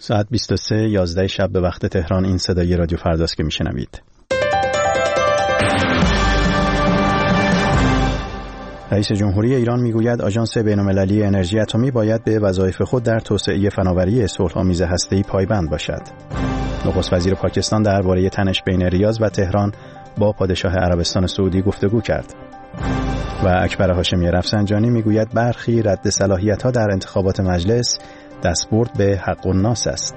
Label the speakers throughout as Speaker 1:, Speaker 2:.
Speaker 1: ساعت 23:11 شب به وقت تهران. این صدای رادیو فرداست که میشنوید. رئیس جمهوری ایران میگوید آژانس بین‌المللی انرژی اتمی باید به وظایف خود در توسعه فناوری صلح‌آمیز هسته‌ای پایبند باشد. نخست وزیر پاکستان درباره تنش بین ریاض و تهران با پادشاه عربستان سعودی گفتگو کرد. و اکبر هاشمی رفسنجانی میگوید برخی رد صلاحیت‌ها در انتخابات مجلس دستبرد به حق الناس است.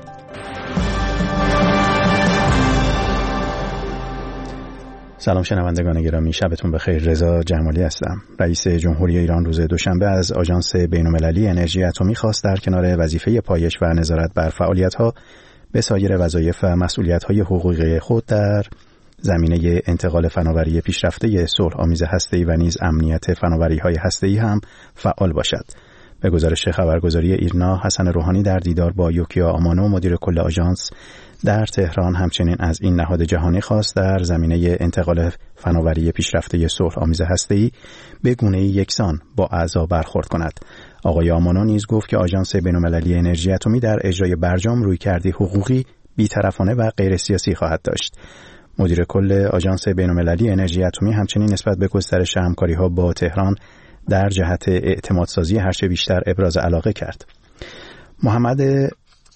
Speaker 1: سلام شنوندگان گرامی، شبتون بخیر. رضا جمالی هستم. رئیس جمهوری ایران روز دوشنبه از آژانس بین‌المللی انرژی اتمی خواست در کنار وظیفه پایش و نظارت بر فعالیت‌ها به سایر وظایف و مسئولیت‌های حقوقی خود در زمینه انتقال فناوری پیشرفته صلح‌آمیز هسته‌ای و نیز امنیت فناوری‌های هسته‌ای هم فعال باشد. به گزارش خبرگزاری ایرنا، حسن روحانی در دیدار با یوکیا آمانو مدیر کل آژانس در تهران همچنین از این نهاد جهانی خواست در زمینه انتقال فناوری پیشرفته صلح‌آمیز هسته‌ای به گونه‌ای یکسان با اعضا برخورد کند. آقای آمانو نیز گفت که آژانس بین‌المللی انرژی اتمی در اجرای برجام رویکردی حقوقی بی‌طرفانه و غیر سیاسی خواهد داشت. مدیر کل آژانس بین‌المللی انرژی اتمی همچنین نسبت به گسترش همکاری‌ها با تهران در جهت اعتمادسازی هرچه بیشتر ابراز علاقه کرد. محمد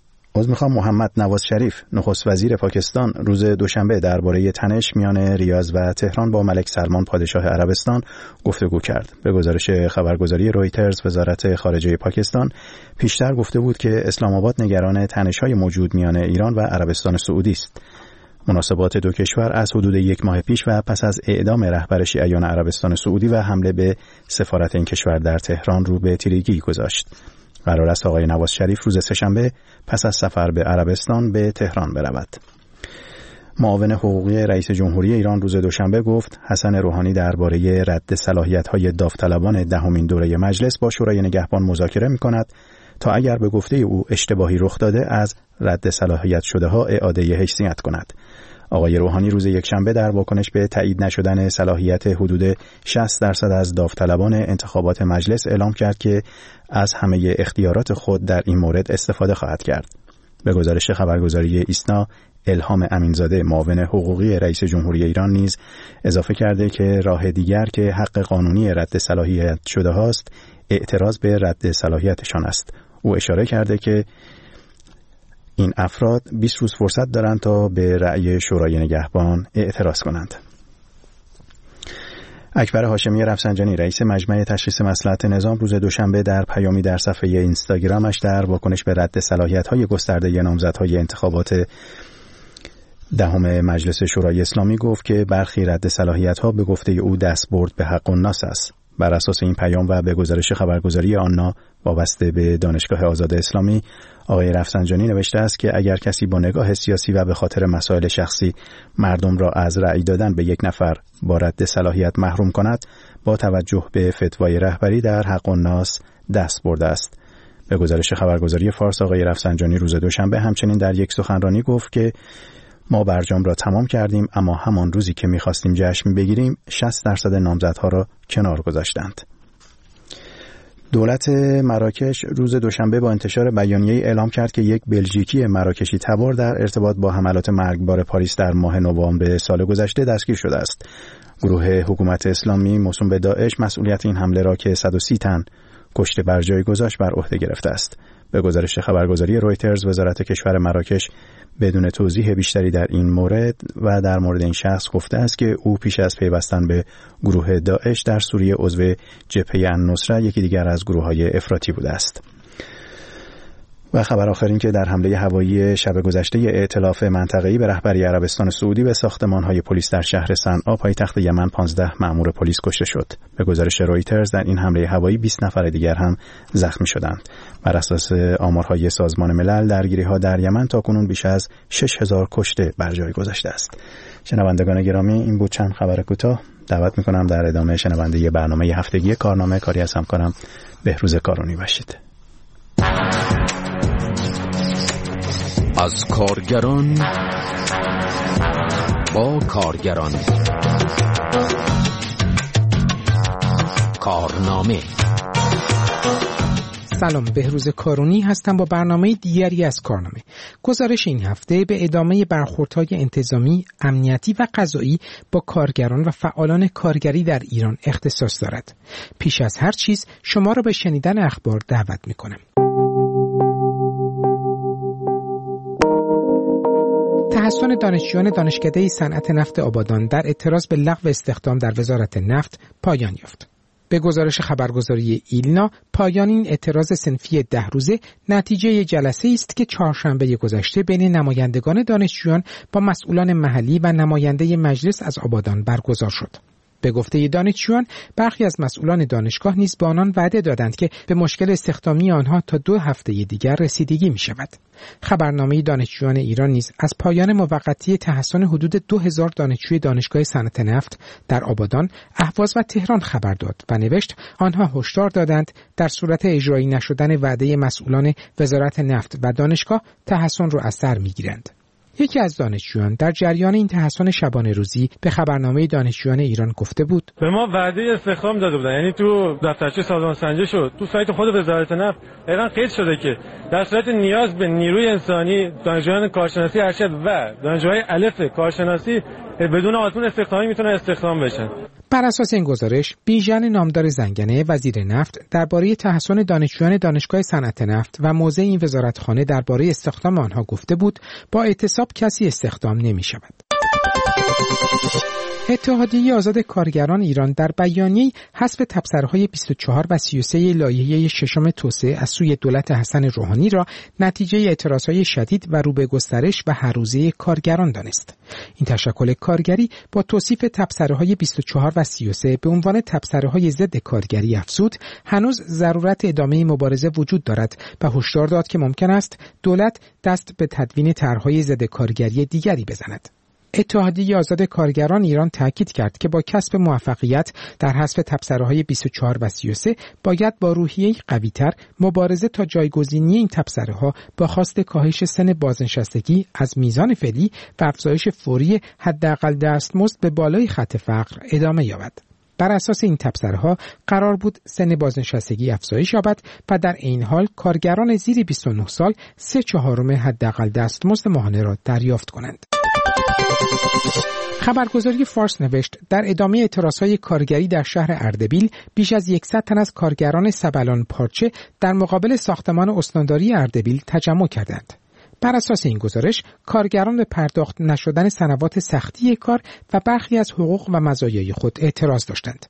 Speaker 1: نواز شریف نخست وزیر پاکستان روز دوشنبه درباره تنش میان ریاض و تهران با ملک سلمان پادشاه عربستان گفتگو کرد. به گزارش خبرگزاری رویترز، وزارت خارجه پاکستان پیشتر گفته بود که اسلام آباد نگران تنش‌های موجود میان ایران و عربستان سعودی است. مناسبات دو کشور از حدود یک ماه پیش و پس از اعدام رهبر شیعیان عربستان سعودی و حمله به سفارت این کشور در تهران رو به تیرگی گذاشت. قرار است آقای نواز شریف روز سه‌شنبه پس از سفر به عربستان به تهران برود. معاون حقوقی رئیس جمهوری ایران روز دوشنبه گفت حسن روحانی درباره رد صلاحیت‌های داوطلبان دهمین دوره مجلس با شورای نگهبان مذاکره می‌کند تا اگر به گفته او اشتباهی رخ داده از رد صلاحیت شده ها اعاده حیثیت کند. آقای روحانی روز یکشنبه در واکنش به تایید نشدن صلاحیت حدود 60% از داوطلبان انتخابات مجلس اعلام کرد که از همه اختیارات خود در این مورد استفاده خواهد کرد. به گزارش خبرگزاری ایسنا، الهام امینزاده معاون حقوقی رئیس جمهوری ایران نیز اضافه کرده که راه دیگر که حق قانونی رد صلاحیت شده هاست اعتراض به رد صلاحیتشان است. او اشاره کرده که این افراد 20 روز فرصت دارند تا به رأی شورای نگهبان اعتراض کنند. اکبر هاشمی رفسنجانی رئیس مجمع تشخیص مصلحت نظام روز دوشنبه در پیامی در صفحه اینستاگرامش در واکنش به رد صلاحیت‌های گسترده نامزدهای انتخابات دهم مجلس شورای اسلامی گفت که برخی رد صلاحیت‌ها به گفته او دستبرد به حق الناس است. بر اساس این پیام و به گزارش خبرگزاری آنها وابسته به دانشگاه آزاد اسلامی، آقای رفسنجانی نوشته است که اگر کسی با نگاه سیاسی و به خاطر مسائل شخصی مردم را از رأی دادن به یک نفر با رد صلاحیت محروم کند، با توجه به فتوای رهبری در حق الناس دست برده است. به گزارش خبرگزاری فارس، آقای رفسنجانی روز دوشنبه همچنین در یک سخنرانی گفت که ما برجام را تمام کردیم، اما همان روزی که می‌خواستیم جشن بگیریم 60% نامزدها را کنار گذاشتند. دولت مراکش روز دوشنبه با انتشار بیانیه اعلام کرد که یک بلژیکی مراکشی تبار در ارتباط با حملات مرگبار پاریس در ماه نوامبر سال گذشته دستگیر شده است. گروه حکومت اسلامی موسوم به داعش مسئولیت این حمله را که 130 تن کشته بر جای گذاشت بر عهده گرفته است. به گزارش خبرگزاری رویترز، وزارت کشور مراکش بدون توضیح بیشتری در این مورد و در مورد این شخص گفته است که او پیش از پیوستن به گروه داعش در سوریه عضو جبهه النصره، یکی دیگر از گروه‌های افراطی بوده است. و خبر آخر این که در حمله هوایی شب گذشته ائتلاف منطقه‌ای به رهبری عربستان سعودی به ساختمان‌های پلیس در شهر صنعا پایتخت یمن 15 مأمور پلیس کشته شد. به گزارش رویترز در این حمله هوایی 20 نفر دیگر هم زخمی شدند. بر اساس آمارهای سازمان ملل درگیری‌ها در یمن تاکنون بیش از 6000 کشته بر جای گذاشته است. شنوندگان گرامی، این بود چند خبر کوتاه. دعوت می‌کنم در ادامه شنونده برنامه هفتگی کارنامه کاری از همکارم بهروز کارونی باشید.
Speaker 2: از کارگران با کارگران، کارنامه.
Speaker 3: سلام، بهروز کارونی هستم با برنامه دیگری از کارنامه. گزارش این هفته به ادامه برخوردهای انتظامی، امنیتی و قضایی با کارگران و فعالان کارگری در ایران اختصاص دارد. پیش از هر چیز شما را به شنیدن اخبار دعوت می‌کنم. تحصن دانشجویان دانشکده صنعت نفت آبادان در اعتراض به لغو استخدام در وزارت نفت پایان یافت. به گزارش خبرگزاری ایلنا، پایان این اعتراض صنفی 10 روزه نتیجه جلسه است که چهارشنبه گذشته بین نمایندگان دانشجویان با مسئولان محلی و نماینده مجلس از آبادان برگزار شد. به گفته دانشجویان، برخی از مسئولان دانشگاه نیز به آنان وعده دادند که به مشکل استخدامی آنها تا 2 هفته دیگر رسیدگی می شود. خبرنامه دانشجویان ایران نیز از پایان موقتی تحصن حدود 2000 دانشجوی دانشگاه صنعت نفت در آبادان، اهواز و تهران خبر داد و نوشت آنها هشدار دادند در صورت اجرایی نشدن وعده مسئولان وزارت نفت و دانشگاه تحصن را از سر می‌گیرند. یکی از دانشجویان در جریان این تحصن شبانه روزی به خبرنامه دانشجویان ایران گفته بود:
Speaker 4: به ما وعده استخدام داده بودن، یعنی تو دفترچه سازمان سنجش شد، تو سایت خود وزارت نفت اعلام قید شده که در صورت نیاز به نیروی انسانی دانشجویان کارشناسی ارشد و دانشجوهای الف کارشناسی بدون آزمون استخدامی میتونن استخدام بشن.
Speaker 3: بر اساس این گزارش، بیژن نامدار زنگنه وزیر نفت درباره تحصن دانشجویان دانشگاه صنعت نفت و موضع این وزارتخانه درباره استخدام آنها گفته بود با اعتصاب کسی استخدام نمی شود. اتحادیه آزاد کارگران ایران در بیانیه حذف تبصره‌های 24 و 33 لایحه ششم توسعه از سوی دولت حسن روحانی را نتیجه اعتراضهای شدید و رو به گسترش و هر روزه کارگران دانست. این تشکل کارگری با توصیف تبصره‌های 24 و 33 به عنوان تبصره‌های ضد کارگری افزود هنوز ضرورت ادامه مبارزه وجود دارد و هشدار داد که ممکن است دولت دست به تدوین طرح‌های ضد کارگری دیگری بزند. اتحادیه آزاد کارگران ایران تاکید کرد که با کسب موفقیت در حذف تبصره‌های 24 و 33 باید با روحیه قوی‌تر مبارزه تا جایگزینی این تبصره‌ها با خواست کاهش سن بازنشستگی از میزان فعلی و افزایش فوری حداقل دستمزد به بالای خط فقر ادامه یابد. بر اساس این تبصره‌ها قرار بود سن بازنشستگی افزایش یابد و در این حال کارگران زیر 29 سال 3/4 حداقل دستمزد ماهانه را دریافت کنند. خبرگزاری فارس نوشت در ادامه اعتراضهای کارگری در شهر اردبیل بیش از 100 تن از کارگران سبلان پارچه در مقابل ساختمان استانداری اردبیل تجمع کردند. بر اساس این گزارش کارگران به پرداخت نشدن سنوات سختی کار و برخی از حقوق و مزایای خود اعتراض داشتند.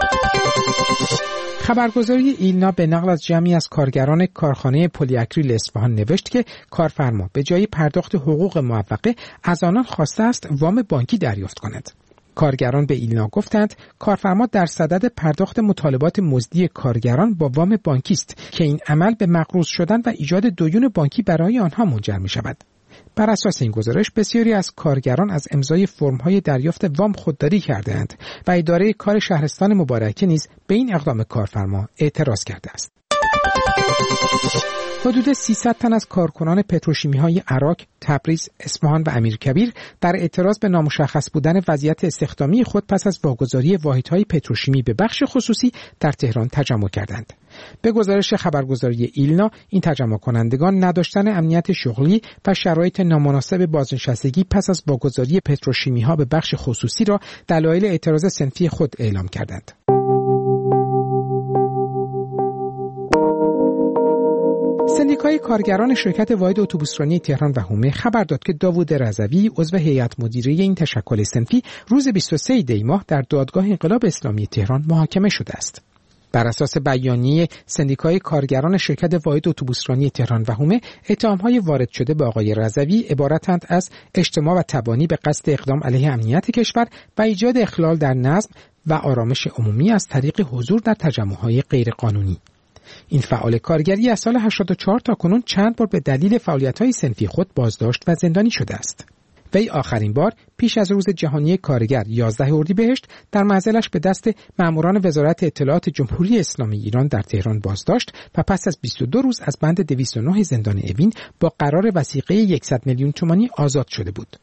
Speaker 3: خبرگزاری ایلنا به نقل از جمعی از کارگران کارخانه پلی‌اکریل اصفهان نوشت که کارفرما به جای پرداخت حقوق موقعه از آنان خواسته است وام بانکی دریافت کند. کارگران به ایلنا گفتند کارفرما در صدد پرداخت مطالبات مزدی کارگران با وام بانکی است که این عمل به مقروض شدن و ایجاد دیون بانکی برای آنها منجر می شود. بر اساس این گزارش بسیاری از کارگران از امضای فرم‌های دریافت وام خودداری کرده‌اند و اداره کار شهرستان مبارکه نیز به این اقدام کارفرما اعتراض کرده است. حدود 300 تن از کارکنان پتروشیمی‌های عراق، تبریز، اصفهان و امیرکبیر در اعتراض به نامشخص بودن وضعیت استخدامی خود پس از واگذاری واحدهای پتروشیمی به بخش خصوصی در تهران تجمع کردند. به گزارش خبرگزاری ایلنا، این تجمع کنندگان نداشتن امنیت شغلی و شرایط نامناسب بازنشستگی پس از واگذاری پتروشیمی‌ها به بخش خصوصی را دلایل اعتراض صنفی خود اعلام کردند. سندیکای کارگران شرکت واحد اتوبوسرانی تهران و حومه خبر داد که داوود رضوی عضو هیئت مدیره این تشکل صنفی روز 23 دی ماه در دادگاه انقلاب اسلامی تهران محاکمه شده است. بر اساس بیانیه سندیکای کارگران شرکت واحد اتوبوسرانی تهران و حومه، اتهام‌های وارد شده به آقای رضوی عبارتند از اجتماع و تبانی به قصد اقدام علیه امنیت کشور و ایجاد اخلال در نظم و آرامش عمومی از طریق حضور در تجمع‌های غیرقانونی. این فعال کارگری از سال 84 تا کنون چند بار به دلیل فعالیت‌های صنفی خود بازداشت و زندانی شده است. وی آخرین بار پیش از روز جهانی کارگر 11 اردیبهشت در منزلش به دست ماموران وزارت اطلاعات جمهوری اسلامی ایران در تهران بازداشت و پس از 22 روز از بند 209 زندان اوین با قرار وثیقه 100 میلیون تومانی آزاد شده بود.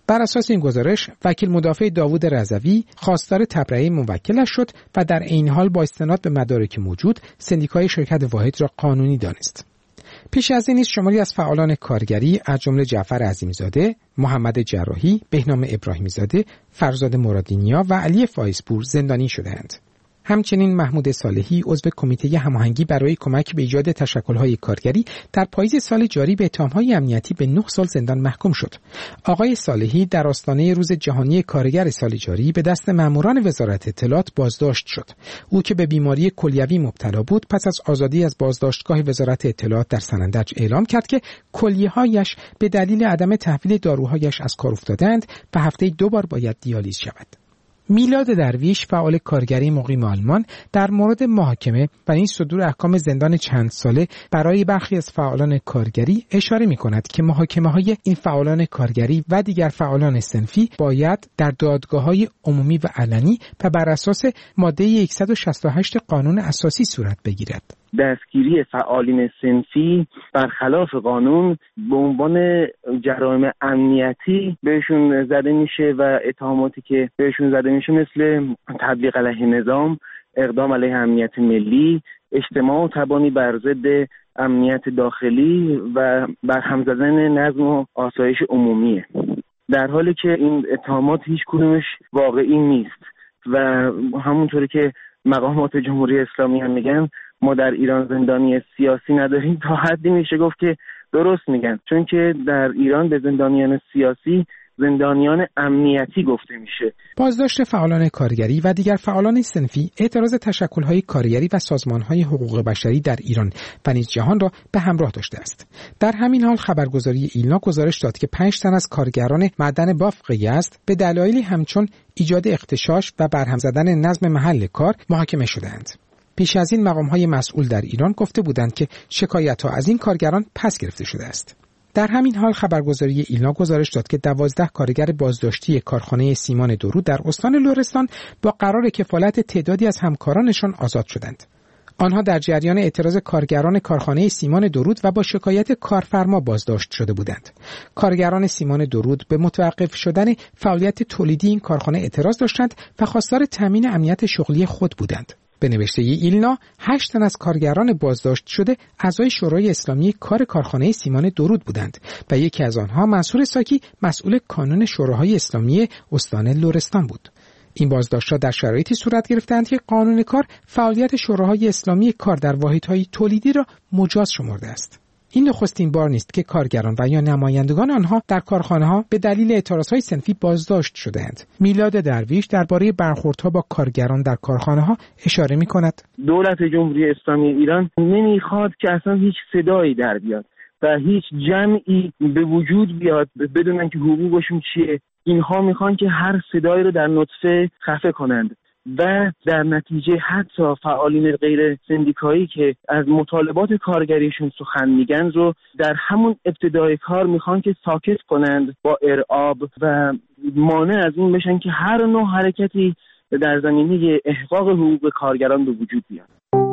Speaker 3: بر اساس این گزارش وکیل مدافع داوود رضوی خواستار تبرئه موکلش شد و در عین حال با استناد به مدارک موجود سندیکای شرکت واحد را قانونی دانست. پیش از این نیز شماری از فعالان کارگری از جمله جعفر عظیمی‌زاده، محمد جراحی، بهنام ابراهیمی‌زاده، فرزاد مرادینیا و علی فایزپور زندانی شدند. همچنین محمود صالحی عضو کمیته هماهنگی برای کمک به ایجاد تشکل‌های کارگری در پاییز سال جاری به اتهام‌های امنیتی به 9 سال زندان محکوم شد. آقای صالحی در آستانه روز جهانی کارگر سال جاری به دست ماموران وزارت اطلاعات بازداشت شد. او که به بیماری کلیوی مبتلا بود پس از آزادی از بازداشتگاه وزارت اطلاعات در سنندج اعلام کرد که کلیه‌هایش به دلیل عدم تحویل داروهایش از کار افتادند و هفته‌ای 2 بار باید دیالیز شود. میلاد درویش فعال کارگری مقیم آلمان در مورد محاکمه و این صدور احکام زندان چند ساله برای برخی از فعالان کارگری اشاره می‌کند که محاکمه‌های این فعالان کارگری و دیگر فعالان صنفی باید در دادگاه‌های عمومی و علنی و بر اساس ماده 168 قانون اساسی صورت بگیرد.
Speaker 5: دستگیری فعالین صنفی برخلاف قانون به عنوان جرایم امنیتی بهشون زده میشه و اتهاماتی که بهشون زده میشه مثل تبلیغ علیه نظام، اقدام علیه امنیت ملی، اجتماع و تبانی بر ضد امنیت داخلی و برهم زدن نظم و آسایش عمومیه، در حالی که این اتهامات هیچ کدومش واقعی نیست و همونطوری که مقامات جمهوری اسلامی هم میگن ما در ایران زندانی سیاسی نداریم، تا حدی میشه گفت که درست میگن، چون که در ایران به زندانیان سیاسی زندانیان امنیتی گفته میشه.
Speaker 3: بازداشت فعالان کارگری و دیگر فعالان صنفی اعتراض تشکل‌های کارگری و سازمان‌های حقوق بشری در ایران و نیز جهان را به همراه داشته است. در همین حال خبرگزاری ایلنا گزارش داد که 5 تن از کارگران معدن بافق یزد به دلایلی همچون ایجاد اغتشاش و برهم زدن نظم محل کار محاکمه شدند. پیش از این مقام‌های مسئول در ایران گفته بودند که شکایت‌ها از این کارگران پس گرفته شده است. در همین حال خبرگزاری ایلنا گزارش داد که 12 کارگر بازداشتی کارخانه سیمان درود در استان لرستان با قرار کفالت تعدادی از همکارانشان آزاد شدند. آنها در جریان اعتراض کارگران کارخانه سیمان درود و با شکایت کارفرما بازداشت شده بودند. کارگران سیمان درود به متوقف شدن فعالیت تولیدی این کارخانه اعتراض داشتند و خواستار تامین امنیت شغلی خود بودند. به نوشته ایلنا 8 تن از کارگران بازداشت شده اعضای شورای اسلامی کار کارخانه سیمان درود بودند و یکی از آنها منصور ساکی مسئول کانون شوراهای اسلامی استان لرستان بود. این بازداشت‌ها در شرایطی صورت گرفتند که قانون کار فعالیت شوراهای اسلامی کار در واحدهای تولیدی را مجاز شمرده است. این نخستین بار نیست که کارگران و یا نمایندگان آنها در کارخانه‌ها به دلیل اعتراضهای صنفی بازداشت شده‌اند. میلاد درویش درباره برخوردها با کارگران در کارخانه‌ها اشاره می‌کند.
Speaker 5: دولت جمهوری اسلامی ایران نمی‌خواد که اصلا هیچ صدایی در بیاد و هیچ جمعی به وجود بیاد بدون که حقوقشون چیه. اینها میخوان که هر صدایی رو در نطفه خفه کنند و در نتیجه حتی فعالین غیر سندیکایی که از مطالبات کارگریشون سخن میگن رو در همون ابتدای کار میخوان که ساکت کنند با ارعاب و مانع از این بشن که هر نوع حرکتی در زمینه احقاق حقوق کارگران به وجود بیاد.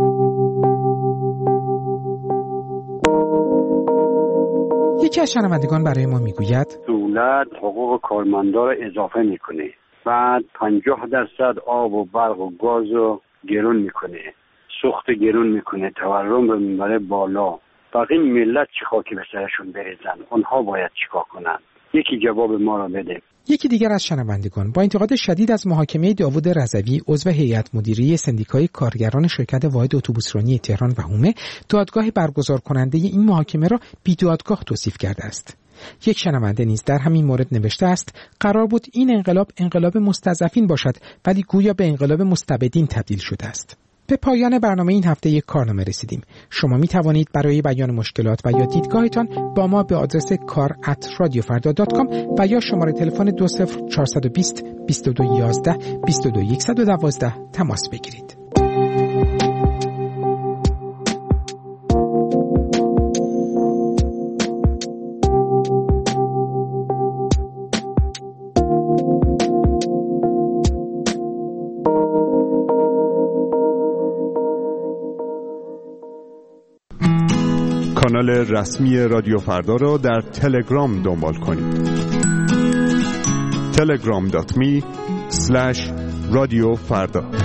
Speaker 3: یکی از شنوندگان برای ما میگوید
Speaker 6: دولت حقوق کارمندان را اضافه میکنه، بعد 50% آب و برق و گاز رو گرون میکنه، سوخت گرون میکنه، تورم رو میبره بالا. باقی ملت چه خاکی به سرشون بریزن؟ اونها باید چیکار کنن؟ یکی جواب ما را بده.
Speaker 3: یکی دیگر از شنوندگان با انتقاد شدید از محاکمه داوود رضوی عضو هیئت مدیره سندیکای کارگران شرکت واحد اتوبوسرانی تهران و حومه دادگاه برگزار کننده این محاکمه را بی‌دادگاه توصیف کرده است. یک شنونده نیز در همین مورد نوشته است قرار بود این انقلاب مستضعفین باشد ولی گویا به انقلاب مستبدین تبدیل شده است. به پایان برنامه این هفته یک کارنامه رسیدیم. شما می توانید برای بیان مشکلات و یا دیدگاهتان با ما به آدرس kar@radiofarda.com و یا شماره تلفن 20420 2211 22112 تماس بگیرید.
Speaker 7: کانال رسمی رادیو فردا را در تلگرام دنبال کنید. telegram.me/رادیو فردا.